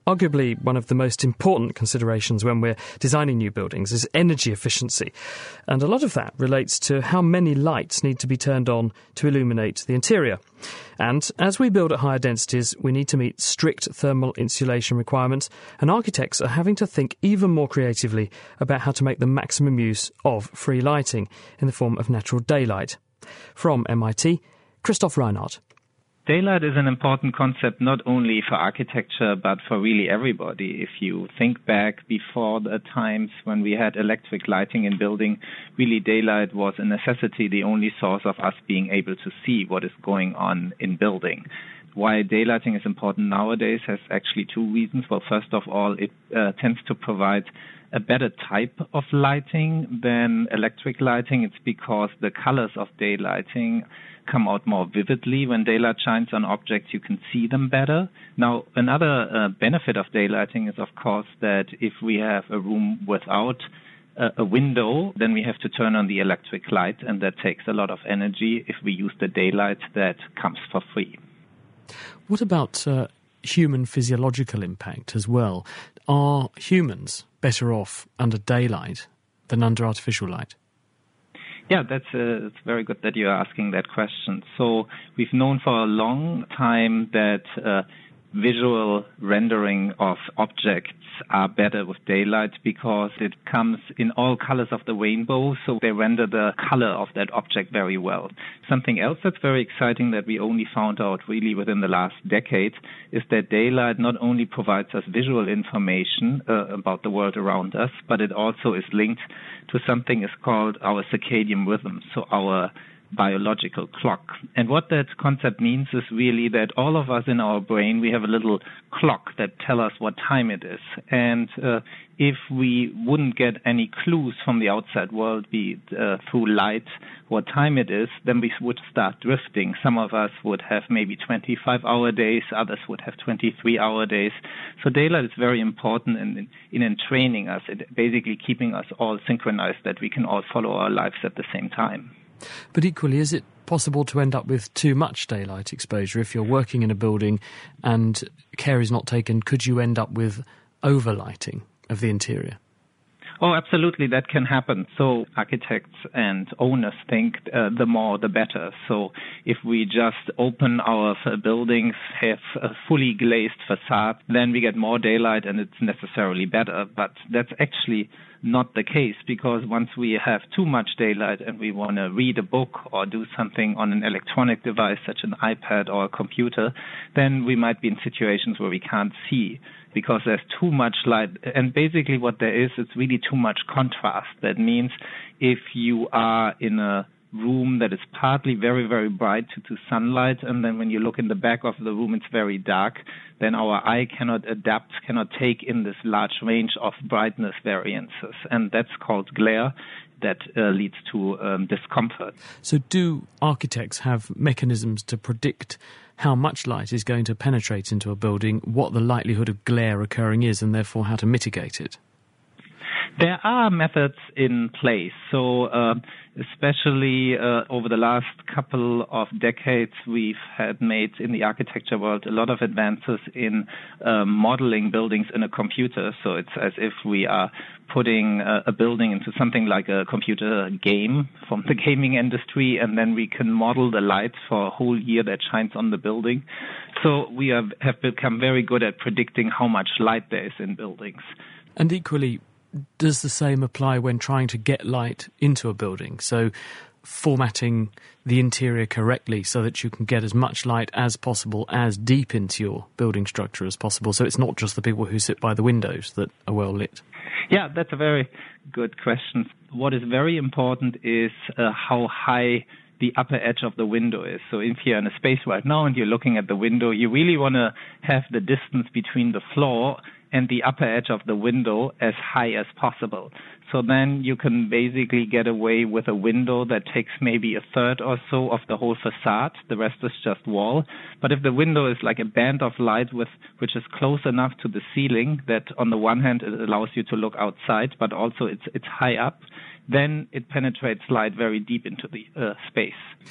Arguably, one of the most important considerations when we're designing new buildings is energy efficiency. And a lot of that relates to how many lights need to be turned on to illuminate the interior. And as we build at higher densities, we need to meet strict thermal insulation requirements, and architects are having to think even more creatively about how to make the maximum use of free lighting in the form of natural daylight. From MIT, Christoph Reinhardt. Daylight is an important concept not only for architecture but for really everybody. If you think back before the times when we had electric lighting in building, really daylight was a necessity, the only source of us being able to see what is going on in building. Why daylighting is important nowadays has actually two reasons. Well, first of all, it tends to provide a better type of lighting than electric lighting. It's because the colors of daylighting come out more vividly. When daylight shines on objects, you can see them better. Now, another benefit of daylighting is, of course, that if we have a room without a window, then we have to turn on the electric light, and that takes a lot of energy. If we use the daylight, that comes for free. What about human physiological impact as well? Are humans better off under daylight than under artificial light? Yeah, it's very good that you're asking that question. So we've known for a long time that visual rendering of objects are better with daylight because it comes in all colors of the rainbow, so they render the color of that object very well. Something else that's very exciting that we only found out really within the last decade is that daylight not only provides us visual information about the world around us, but it also is linked to something is called our circadian rhythm, so our biological clock. And what that concept means is really that all of us in our brain, we have a little clock that tell us what time it is. And if we wouldn't get any clues from the outside world, be it through light, what time it is, then we would start drifting. Some of us would have maybe 25-hour days, others would have 23-hour days. So daylight is very important in training us, basically keeping us all synchronized, that we can all follow our lives at the same time. But equally, is it possible to end up with too much daylight exposure? If you're working in a building and care is not taken, could you end up with overlighting of the interior? Oh, absolutely, that can happen. So architects and owners think the more the better. So if we just open our buildings, have a fully glazed facade, then we get more daylight and it's necessarily better. But that's actually not the case, because once we have too much daylight and we want to read a book or do something on an electronic device such an iPad or a computer, then we might be in situations where we can't see because there's too much light. And basically what there is, it's really too much contrast. That means if you are in a room that is partly very, very bright to sunlight, and then when you look in the back of the room, it's very dark, then our eye cannot adapt, cannot take in this large range of brightness variances. And that's called glare. That leads to discomfort. So do architects have mechanisms to predict how much light is going to penetrate into a building, what the likelihood of glare occurring is, and therefore how to mitigate it? There are methods in place. So especially over the last couple of decades, we've had made in the architecture world a lot of advances in modeling buildings in a computer. So it's as if we are putting a building into something like a computer game from the gaming industry, and then we can model the light for a whole year that shines on the building. So we have become very good at predicting how much light there is in buildings. And equally, does the same apply when trying to get light into a building? So formatting the interior correctly so that you can get as much light as possible, as deep into your building structure as possible, so it's not just the people who sit by the windows that are well lit. Yeah, that's a very good question. What is very important is how high the upper edge of the window is. So if you're in a space right now and you're looking at the window, you really want to have the distance between the floor and the upper edge of the window as high as possible. So then you can basically get away with a window that takes maybe a third or so of the whole facade. The rest is just wall. But if the window is like a band of light which is close enough to the ceiling that on the one hand it allows you to look outside, but also it's high up, then it penetrates light very deep into the space.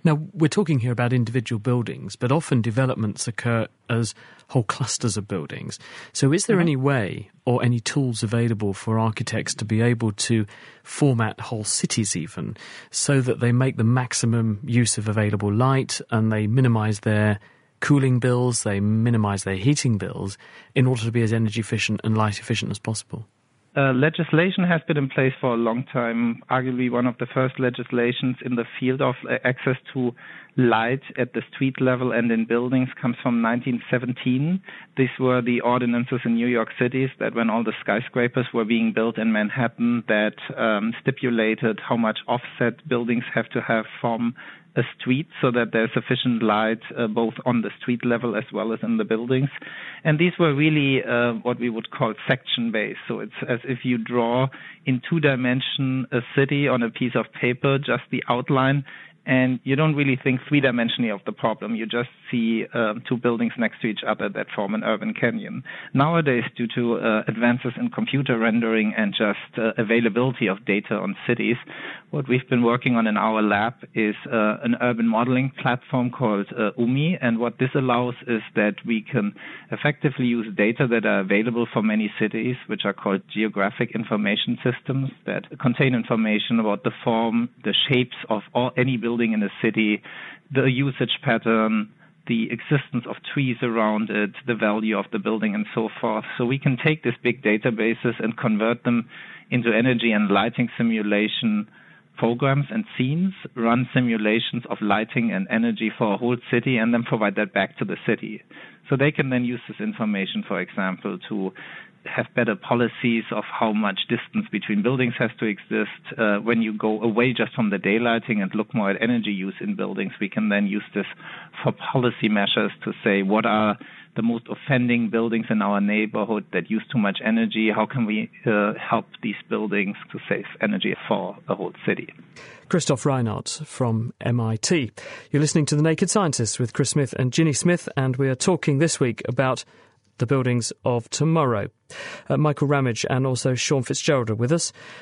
Now, we're talking here about individual buildings, but often developments occur as whole clusters of buildings. So is there any way or any tools available for architects to be able to format whole cities even, so that they make the maximum use of available light and they minimise their cooling bills, they minimise their heating bills, in order to be as energy efficient and light efficient as possible? Legislation has been in place for a long time. Arguably one of the first legislations in the field of access to light at the street level and in buildings comes from 1917. These were the ordinances in New York City that when all the skyscrapers were being built in Manhattan that stipulated how much offset buildings have to have from a street so that there's sufficient light both on the street level as well as in the buildings. And these were really what we would call section-based. So it's as if you draw in 2-dimension a city on a piece of paper, just the outline, and you don't really think 3-dimensionally of the problem. You just see two buildings next to each other that form an urban canyon. Nowadays, due to advances in computer rendering and just availability of data on cities, what we've been working on in our lab is an urban modeling platform called UMI. And what this allows is that we can effectively use data that are available for many cities, which are called geographic information systems, that contain information about the form, the shapes of any building in a city, the usage pattern, the existence of trees around it, the value of the building, and so forth. So we can take these big databases and convert them into energy and lighting simulation programs and scenes, run simulations of lighting and energy for a whole city, and then provide that back to the city. So they can then use this information, for example, to have better policies of how much distance between buildings has to exist. When you go away just from the daylighting and look more at energy use in buildings, we can then use this for policy measures to say what are the most offending buildings in our neighborhood that use too much energy. How can we help these buildings to save energy for the whole city? Christoph Reinhardt from MIT. You're listening to The Naked Scientists with Chris Smith and Ginny Smith, and we are talking this week about the buildings of tomorrow. Michael Ramage and also Sean Fitzgerald are with us.